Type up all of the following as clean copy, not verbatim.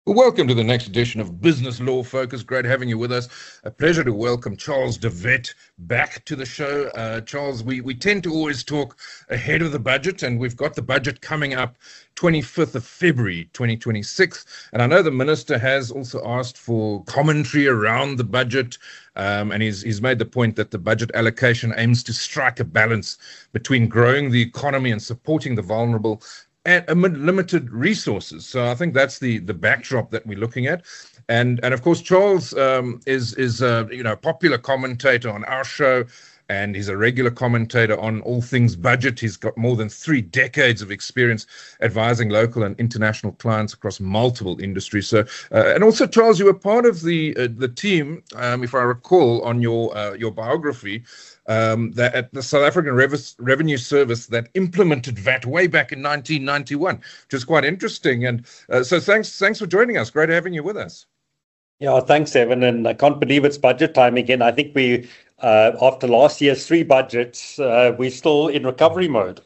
Well, welcome to the next edition of Business Law Focus. Great having you with us. A pleasure to welcome Charles de Wet back to the show. Charles, we tend to always talk ahead of the budget, and we've got the budget coming up 25th of February 2026. And I know the Minister has also asked for commentary around the budget, and he's made the point that the budget allocation aims to strike a balance between growing the economy and supporting the vulnerable and amid limited resources. So I think that's the backdrop that we're looking at. And of course, Charles is a popular commentator on our show, and he's a regular commentator on all things budget. He's got more than 3 decades of experience advising local and international clients across multiple industries. So, and also, Charles, you were part of the team, if I recall, on your biography, that at the South African Revenue Service that implemented VAT way back in 1991, which is quite interesting. And so thanks for joining us. Great having you with us. Yeah, thanks, Evan. And I can't believe it's budget time again. I think we, after last year's 3 budgets, we're still in recovery mode.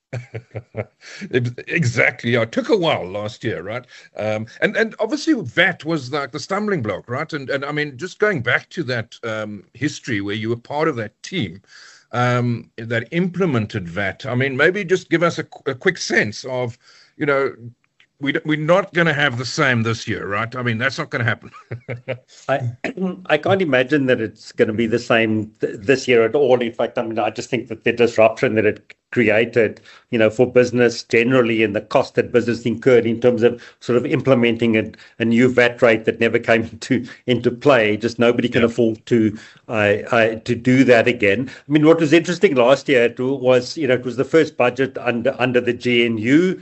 Exactly. It took a while last year, right? And obviously VAT was like the stumbling block, right? And I mean, just going back to that history where you were part of that team that implemented VAT. I mean, maybe just give us a quick sense of, we're not going to have the same this year, right? I mean, that's not going to happen. I can't imagine that it's going to be the same this year at all. In fact, I mean, I just think that the disruption that it created, for business generally, and the cost that business incurred in terms of sort of implementing a new VAT rate that never came into play. Just nobody can afford to do that again. I mean, what was interesting last year was, it was the first budget under the GNU,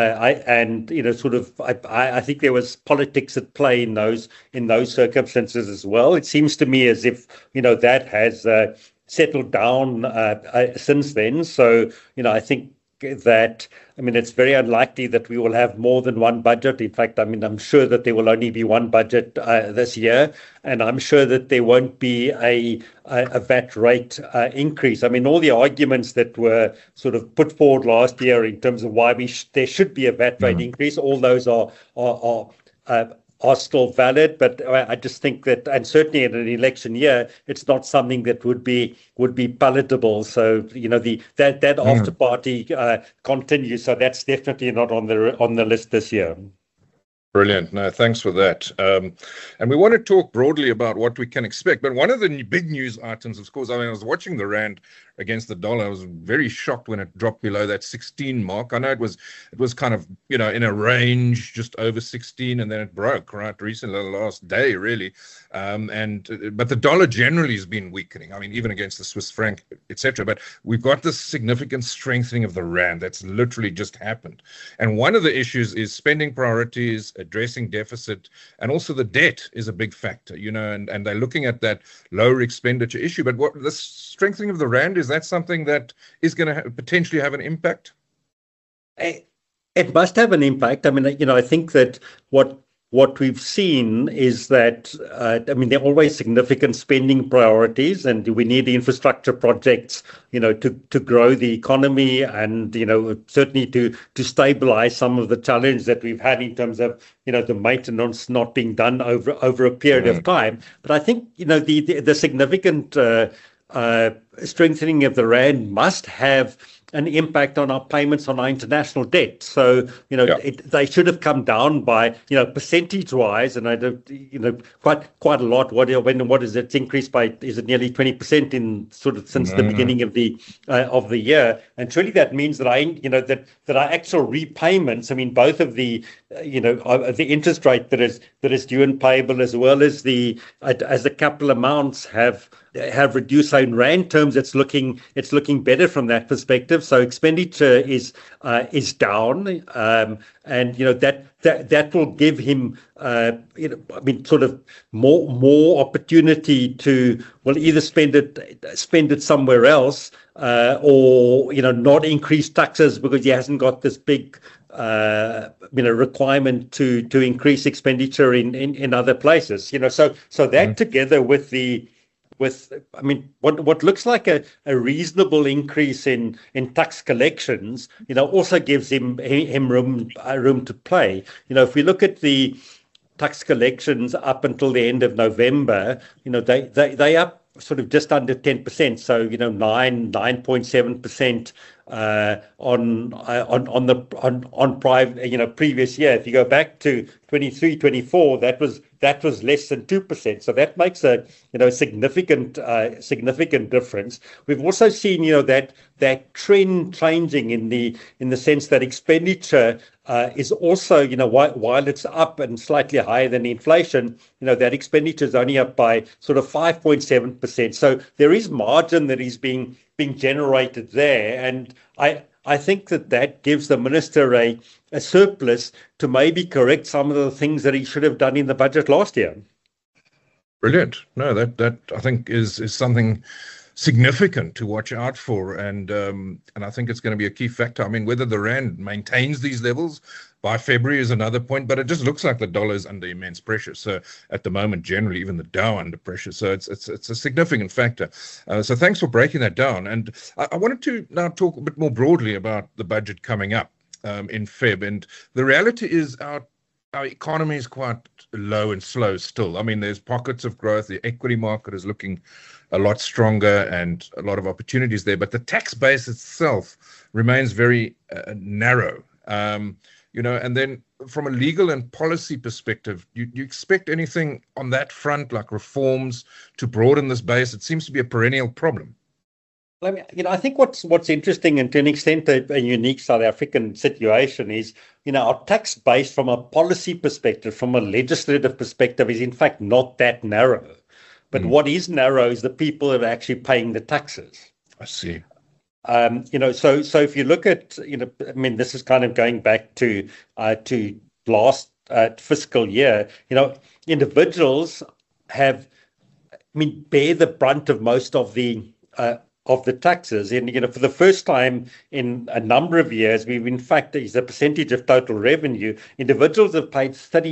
I think there was politics at play in those circumstances as well. It seems to me as if that has settled down since then. So, I think that, it's very unlikely that we will have more than one budget. In fact, I'm sure that there will only be one budget this year, and I'm sure that there won't be a VAT rate increase. I mean, all the arguments that were sort of put forward last year in terms of why there should be a VAT rate increase, all those are still valid, but I just think that, and certainly in an election year, it's not something that would be palatable. So that after party continues. So that's definitely not on the list this year. Brilliant. No, thanks for that. And we want to talk broadly about what we can expect. But one of the big news items, of course, I was watching the rand against the dollar. I was very shocked when it dropped below that 16 mark. I know it was kind of, in a range just over 16, and then it broke right recently, the last day, really. But the dollar generally has been weakening. I mean, even against the Swiss franc, etc. But we've got this significant strengthening of the rand that's literally just happened. And one of the issues is spending priorities, addressing deficit, and also the debt is a big factor, and they're looking at that lower expenditure issue. But what the strengthening of the rand, is that something that is going to potentially have an impact? It must have an impact. I mean, I think that what we've seen is that, there are always significant spending priorities, and we need the infrastructure projects, to grow the economy, and, certainly to stabilize some of the challenge that we've had in terms of, the maintenance not being done over a period of time. But I think, the significant strengthening of the rand must have an impact on our payments on our international debt. So, they should have come down by, percentage-wise, and I don't, quite a lot. What is it? It's increased by, is it nearly 20% in sort of since the beginning of the year? And surely that means that that our actual repayments, both of the interest rate that is due and payable, as well as the capital amounts have reduced. So in rand terms, it's looking better from that perspective. So expenditure is down, and that will give him sort of more opportunity to either spend it somewhere else, or not increase taxes because he hasn't got this big requirement to increase expenditure in other places. So that together with what looks like a reasonable increase in tax collections, also gives him room to play. If we look at the tax collections up until the end of November, they up sort of just under 10%. So 9.7% on private previous year. If you go back to 23, 24, that was less than 2%. So that makes a significant difference. We've also seen that trend changing in the sense that expenditure is also, while it's up and slightly higher than inflation, that expenditure is only up by sort of 5.7%. So there is margin that is being generated there, and I think that gives the minister a surplus to maybe correct some of the things that he should have done in the budget last year. Brilliant. No, that I think is something significant to watch out for, and I think it's going to be a key factor. I mean, whether the rand maintains these levels by February is another point, but it just looks like the dollar is under immense pressure. So at the moment, generally, even the Dow under pressure. So it's a significant factor. So thanks for breaking that down. And I wanted to now talk a bit more broadly about the budget coming up in Feb. And the reality is our economy is quite low and slow still. I mean, there's pockets of growth. The equity market is looking a lot stronger and a lot of opportunities there, but the tax base itself remains very narrow. And then from a legal and policy perspective, you expect anything on that front, like reforms to broaden this base? It seems to be a perennial problem. I think what's interesting, and to an extent a unique South African situation, is our tax base from a policy perspective, from a legislative perspective, is in fact not that narrow. But what is narrow is the people that are actually paying the taxes. I see. So if you look at, this is kind of going back to last fiscal year. Individuals bear the brunt of most of the taxes. And for the first time in a number of years, we've in fact, as a percentage of total revenue, individuals have paid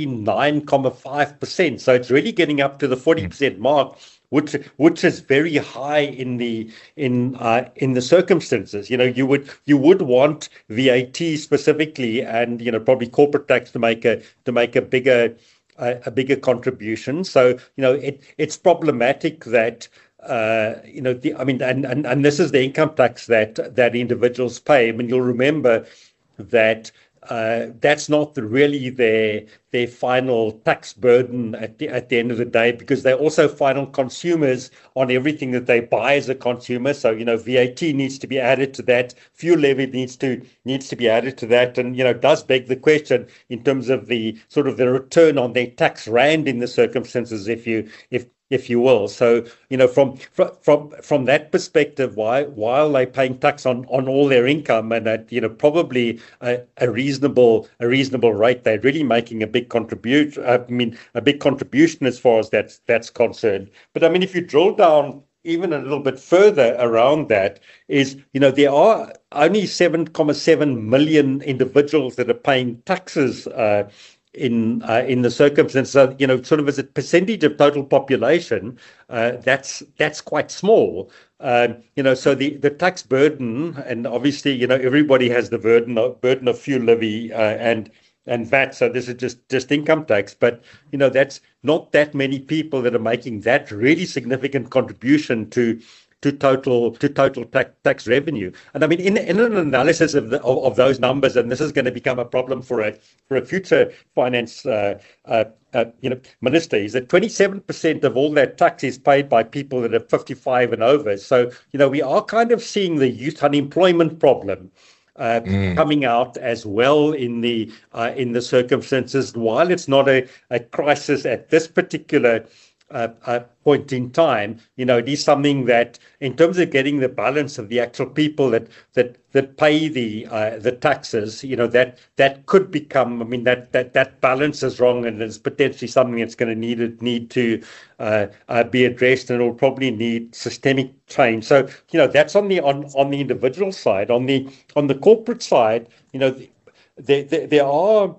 39.5%. So it's really getting up to the 40% mark, which is very high in the circumstances. You would want VAT specifically, and probably corporate tax to make a bigger contribution. So it's problematic that. And this is the income tax that individuals pay. I mean, you'll remember that that's not really their final tax burden at the end of the day, because they're also final consumers on everything that they buy as a consumer. So VAT needs to be added to that. Fuel levy needs to be added to that, and it does beg the question in terms of the sort of the return on their tax rand in the circumstances, if you will. So from that perspective, while they're paying tax on all their income, and at probably a reasonable rate, they're really making a big contribution. A big contribution as far as that's concerned. But if you drill down even a little bit further around that, is there are only 7.7 million individuals that are paying taxes in the circumstances. So, sort of as a percentage of total population, that's quite small. So the tax burden, and obviously, everybody has the burden of fuel levy and VAT. So this is just income tax, but that's not that many people that are making that really significant contribution to total tax revenue. And in an analysis of those numbers, and this is going to become a problem for a future finance minister, is that 27% of all that tax is paid by people that are 55 and over. So we are kind of seeing the youth unemployment problem coming out as well in the circumstances. While it's not a crisis at this particular point in time, it is something that, in terms of getting the balance of the actual people that pay the taxes, that could become, that balance is wrong, and it's potentially something that's going to need to be addressed, and it'll probably need systemic change. So that's on the individual side. On the corporate side, there are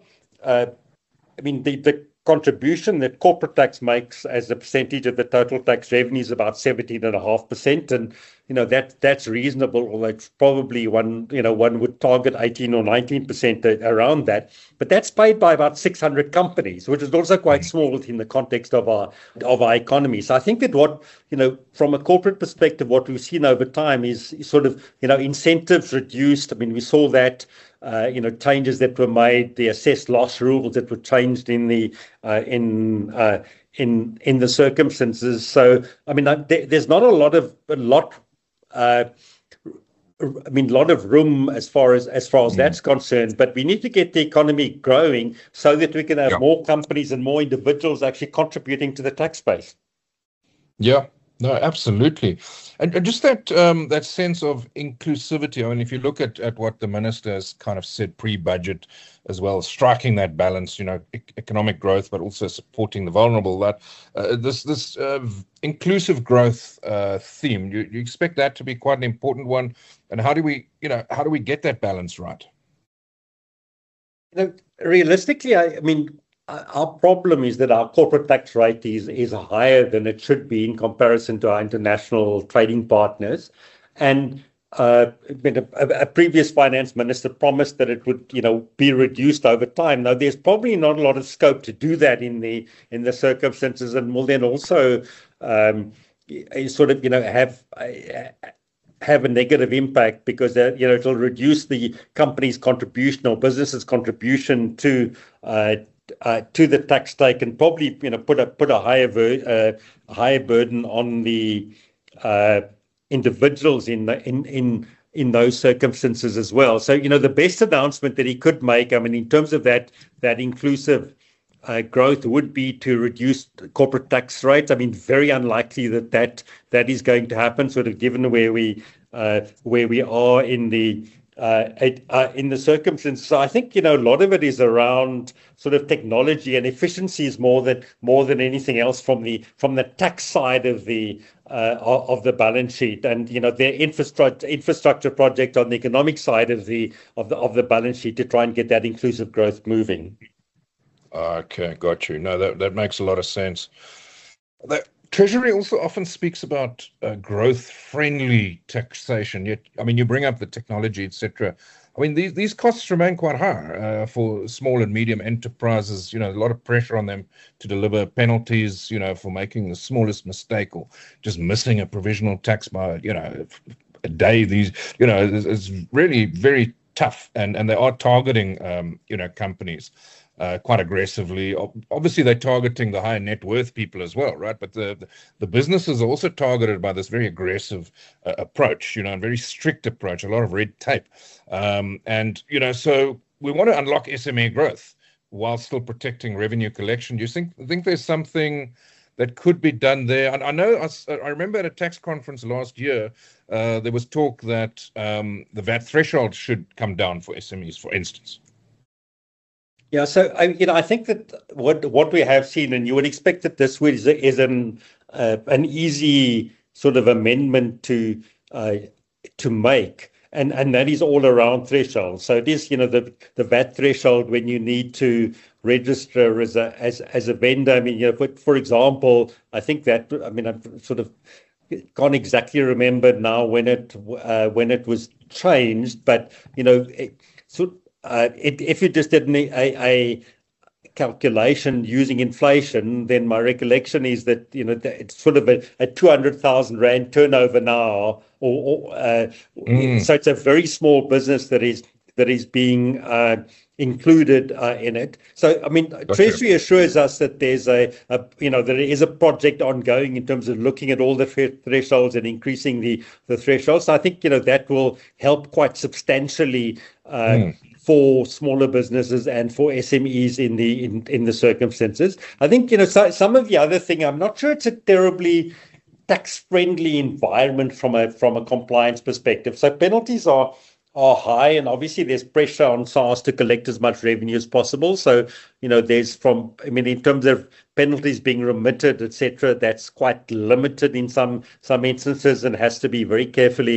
the contribution that corporate tax makes as a percentage of the total tax revenue is about 17.5%, and that's reasonable, although it's probably one would target 18 or 19% around that. But that's paid by about 600 companies, which is also quite small within the context of our economy. So I think that from a corporate perspective, what we've seen over time is sort of, incentives reduced. I mean, we saw that, changes that were made, the assessed loss rules that were changed in the circumstances. So, I mean, there's not a lot of room as far as that's concerned, but we need to get the economy growing so that we can have more companies and more individuals actually contributing to the tax base. Yeah, no, absolutely. And just that sense of inclusivity. I mean, if you look at what the minister has kind of said pre-budget as well, striking that balance, economic growth, but also supporting the vulnerable, that this inclusive growth theme, you expect that to be quite an important one. And how do we get that balance right? Realistically, I mean, our problem is that our corporate tax rate is higher than it should be in comparison to our international trading partners. And a previous finance minister promised that it would, be reduced over time. Now, there's probably not a lot of scope to do that in the circumstances, and will then also sort of, have a negative impact because it'll reduce the company's contribution or business's contribution to the tax take, and probably put a higher burden on the individuals in those circumstances as well. So the best announcement that he could make, I mean, in terms of that inclusive growth, would be to reduce corporate tax rates. I mean, very unlikely that is going to happen, sort of given where we are in the circumstances. So I think a lot of it is around sort of technology and efficiencies more than anything else from the tax side of the balance sheet, and their infrastructure project on the economic side of the balance sheet to try and get that inclusive growth moving. Okay, got you. No, that makes a lot of sense. The Treasury also often speaks about growth-friendly taxation. Yet, I mean, you bring up the technology, etc. I mean, these costs remain quite high for small and medium enterprises. A lot of pressure on them to deliver penalties, for making the smallest mistake or just missing a provisional tax by, a day. These, it's really very tough, and they are targeting, companies quite aggressively. Obviously, they're targeting the high net worth people as well, right? But the businesses are also targeted by this very aggressive approach, a very strict approach, a lot of red tape. So we want to unlock SME growth while still protecting revenue collection. Do you think there's something that could be done there? And I remember at a tax conference last year, there was talk that the VAT threshold should come down for SMEs, for instance. Yeah, so I think that what we have seen, and you would expect that this is an easy sort of amendment to make, and that is all around thresholds. So it is the VAT threshold when you need to register as a vendor. I mean, for example, I think that I've sort of can't exactly remember now when it was changed, but if you just did a calculation using inflation, then my recollection is that it's sort of a 200,000 rand turnover now, so it's a very small business that is being included in it. So I mean, Treasury assures us that there's there is a project ongoing in terms of looking at all the thresholds and increasing the thresholds. So I think that will help quite substantially for smaller businesses and for SMEs in the circumstances. I think some of the other thing, I'm not sure it's a terribly tax-friendly environment from a compliance perspective. So penalties are high, and obviously there's pressure on SARS to collect as much revenue as possible. So there's in terms of penalties being remitted, etc., that's quite limited in some instances and has to be very carefully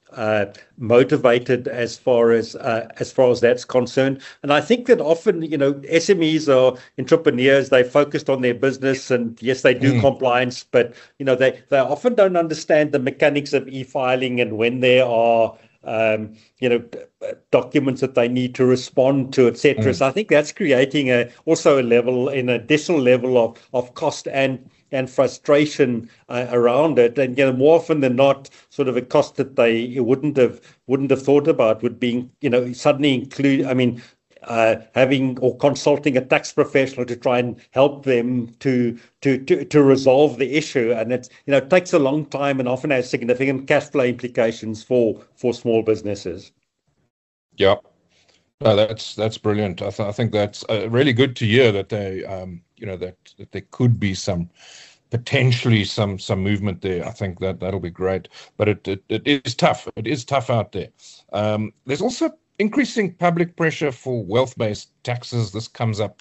motivated as far as that's concerned. And I think that often, SMEs are entrepreneurs. They focused on their business, and yes, they do compliance, but they often don't understand the mechanics of e-filing and when there are documents that they need to respond to, etc. So I think that's creating an additional level of cost and frustration around it. And more often than not, sort of a cost that they wouldn't have thought about would be suddenly include. Having or consulting a tax professional to try and help them to resolve the issue, and it takes a long time and often has significant cash flow implications for small businesses. Yeah, no, that's brilliant. I think that's really good to hear that they that there could be potentially some movement there. I think that'll be great, but it is tough. It is tough out there. There's also increasing public pressure for wealth-based taxes. This comes up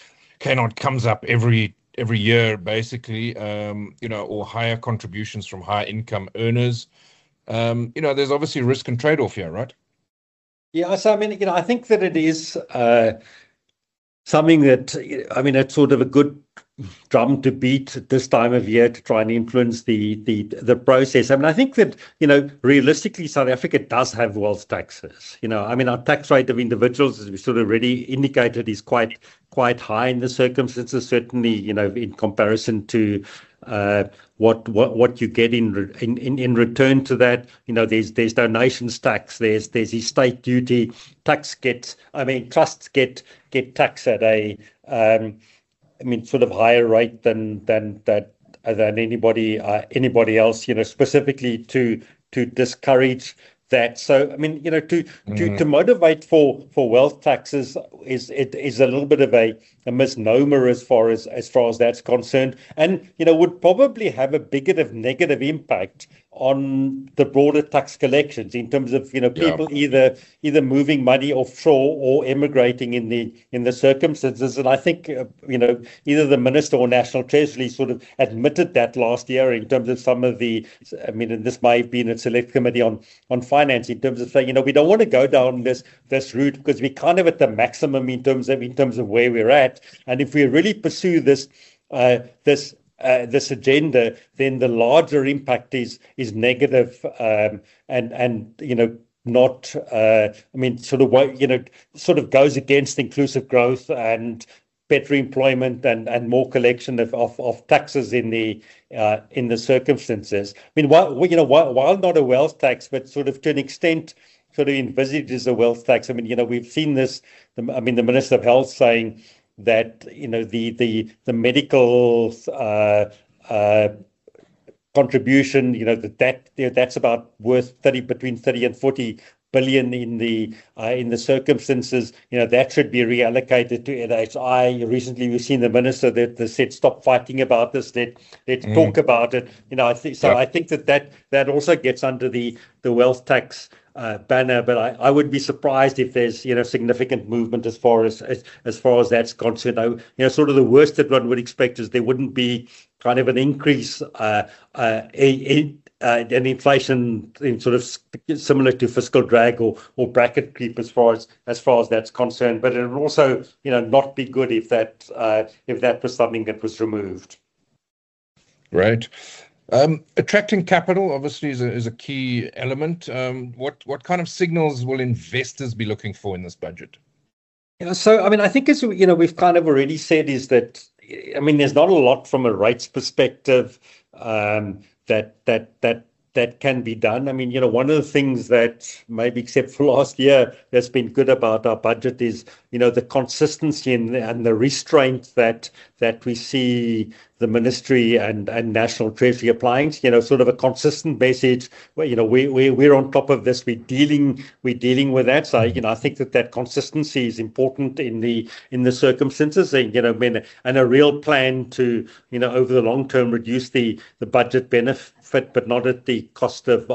every year, basically, or higher contributions from higher income earners. There's obviously risk and trade-off here, right? Yeah, so I think that it is something that, it's sort of a good drum to beat at this time of year to try and influence the process. I think that, realistically, South Africa does have wealth taxes. Our tax rate of individuals, as we sort of already indicated, is quite high in the circumstances, certainly, in comparison to what you get in return to that. There's donations tax, there's estate duty, trusts get taxed at a sort of higher rate than anybody else, specifically to discourage that. So to motivate for wealth taxes is a little bit of a misnomer as far as that's concerned, and would probably have a bigger negative impact on the broader tax collections in terms of people either moving money offshore or emigrating in the circumstances. And I think either the Minister or National Treasury sort of admitted that last year in terms of some of the and this may have been a select committee on finance, in terms of saying we don't want to go down this route because we're kind of at the maximum in terms of where we're at, and if we really pursue this agenda, then the larger impact is negative, and not sort of goes against inclusive growth and better employment and more collection of taxes in the circumstances. While not a wealth tax, but sort of to an extent sort of envisages a wealth tax. We've seen this. The Minister of Health saying that the medical contribution, that's about worth between 30 and 40 billion in the circumstances. That should be reallocated to NHI. Recently, we've seen the minister that said, "Stop fighting about this. Let's talk about it." I think so. I think that also gets under the wealth tax banner, but I would be surprised if there's significant movement as far as that's concerned. Sort of the worst that one would expect is there wouldn't be kind of an increase in inflation in sort of similar to fiscal drag or bracket creep as far as that's concerned. But it would also not be good if that was something that was removed. Right. Attracting capital obviously is a key element. What kind of signals will investors be looking for in this budget? So I think as we've kind of already said, is that there's not a lot from a rates perspective that can be done. One of the things that maybe except for last year that's been good about our budget is the consistency and the restraint that we see the ministry and National Treasury applying. Sort of a consistent message where we're on top of this. We're dealing with that. So I think that consistency is important in the circumstances, and a real plan to over the long term reduce the budget benefit, but not at the cost of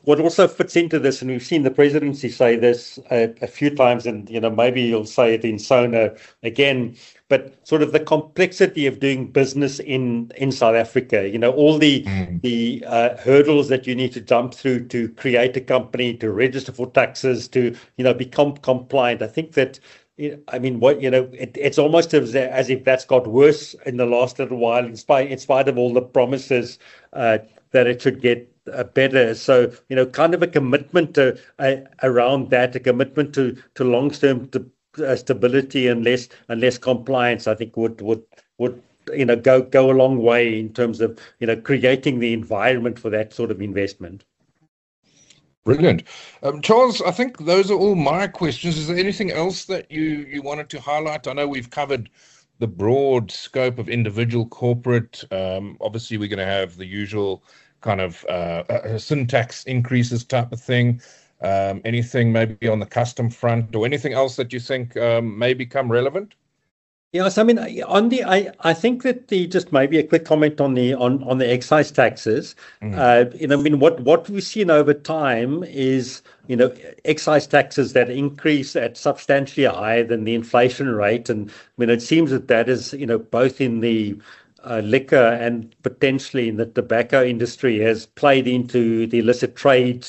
what also fits into this, and we've seen the presidency say this a few times, and maybe you'll say it in Sona again, but sort of the complexity of doing business in South Africa. All the hurdles that you need to jump through to create a company, to register for taxes, to become compliant. I think that. It's almost as if that's got worse in the last little while, in spite of all the promises that it should get better. So, kind of a commitment around that, a commitment to long-term stability and less compliance, I think would go a long way in terms of creating the environment for that sort of investment. Brilliant. Charles, I think those are all my questions. Is there anything else that you wanted to highlight? I know we've covered the broad scope of individual corporate. Obviously, we're going to have the usual kind of syntax increases type of thing. Anything maybe on the custom front or anything else that you think may become relevant? Yes, I think that just maybe a quick comment on the excise taxes. What we've seen over time is excise taxes that increase at substantially higher than the inflation rate, and it seems that is both in the liquor and potentially in the tobacco industry has played into the illicit trade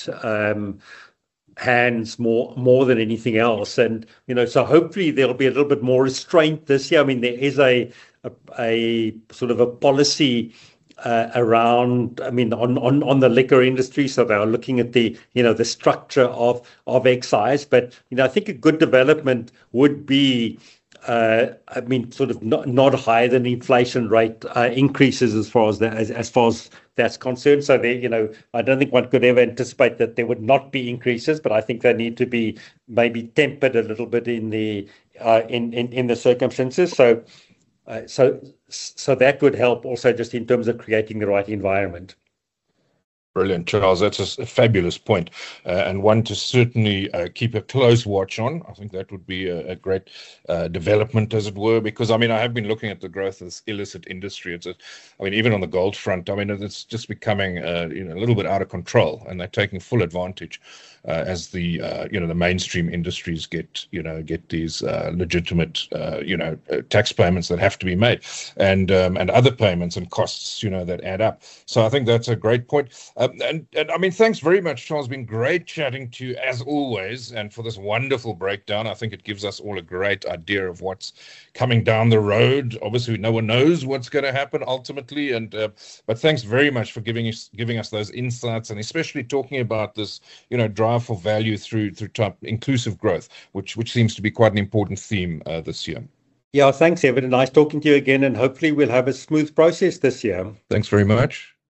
hands more than anything else, and so hopefully there'll be a little bit more restraint this year. There is a sort of a policy around on the liquor industry, so they are looking at the the structure of excise, but I think a good development would be sort of not higher than the inflation rate increases as far as that's concerned. So I don't think one could ever anticipate that there would not be increases, but I think they need to be maybe tempered a little bit in the circumstances. So that would help also just in terms of creating the right environment. Brilliant, Charles. That's a fabulous point, and one to certainly keep a close watch on. I think that would be a great development, as it were, because I have been looking at the growth of this illicit industry. Even on the gold front, it's just becoming a little bit out of control, and they're taking full advantage as the the mainstream industries get these legitimate tax payments that have to be made, and other payments and costs that add up. So I think that's a great point. And thanks very much, Charles. It's been great chatting to you as always, and for this wonderful breakdown. I think it gives us all a great idea of what's coming down the road. Obviously, no one knows what's going to happen ultimately, but thanks very much for giving us those insights, and especially talking about this drive for value through inclusive growth, which seems to be quite an important theme this year. Yeah, thanks, Evan. Nice talking to you again, and hopefully we'll have a smooth process this year. Thanks very much.